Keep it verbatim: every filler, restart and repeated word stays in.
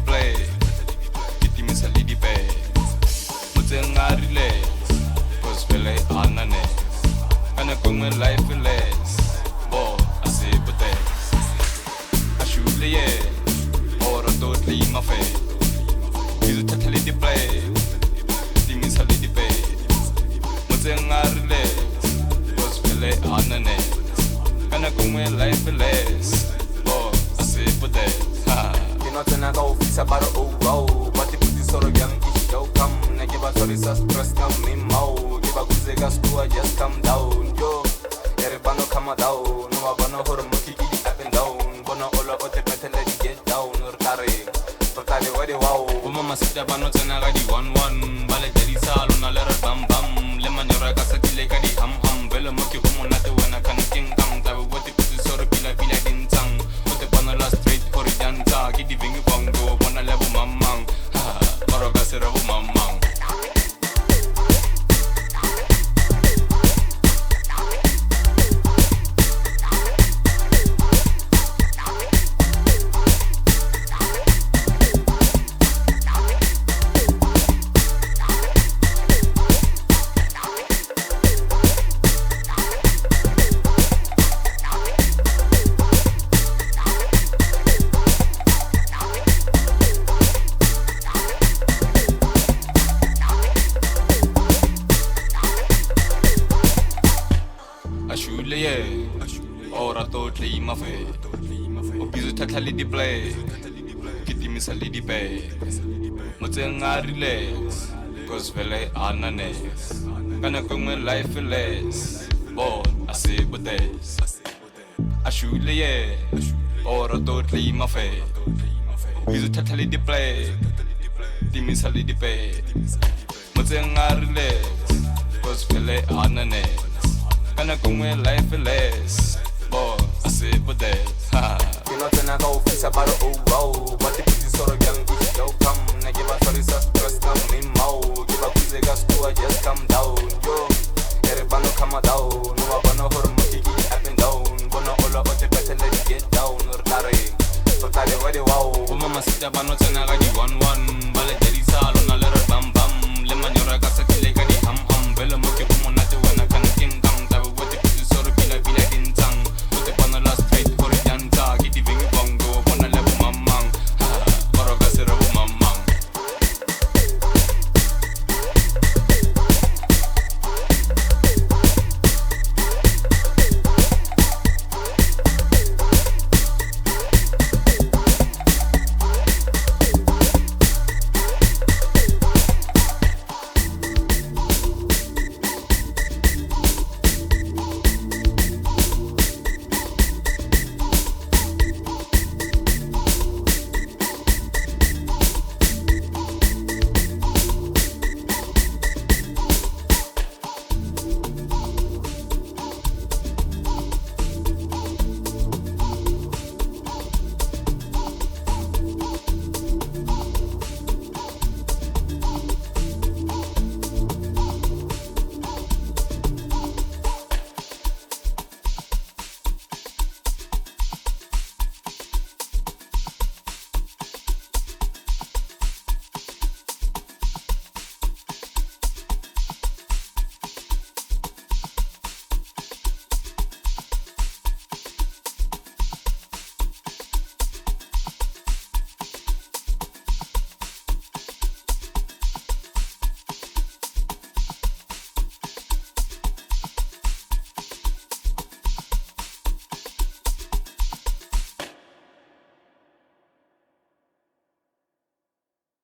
play Kitty miss a lady pay Mutseng a relax Cause pele anane Kana kung my life less Bo, I say pute I shoot the yeah Or a totally my fate He's a totally the play Kitty miss a lady pay Mutseng a relax Cause pele anane Kana kung my life less Bo, I say pute Nothing I go fix about a oh oh But the pussy sort of young ish go come I give a sorry so stress come me mo Give a kuze gas to a just come down Yo Everybody come down No I wanna hold a monkey up and down Wanna all about the metal let it get down Or carry Totally what they wow Mama sit up and not an agadi one one Ballet Delhi salon a letter bam bam Lemon your ragasa like a ham ham Bella monkey woman at the one I can king come Tabu what the pussy sort of pila pila din tang Put the panel straight for the dancer Get the vingy bongo Wanna level mamang Ha Marogasa of mamang Ashule ye Ora totally my fate Obizo tatali di play Kitty miss a lady pay Mutseng a relax Cause vele ananes Kana kung my life less Bon, I say butes Ashule ye Ora totally my fate Obizo tatali di play Kitty miss a lady pay Mutseng a relax Cause vele ananes Kana kung my life less Bo, I say but that Nothing I go fix about a oh oh But the pussy sort of young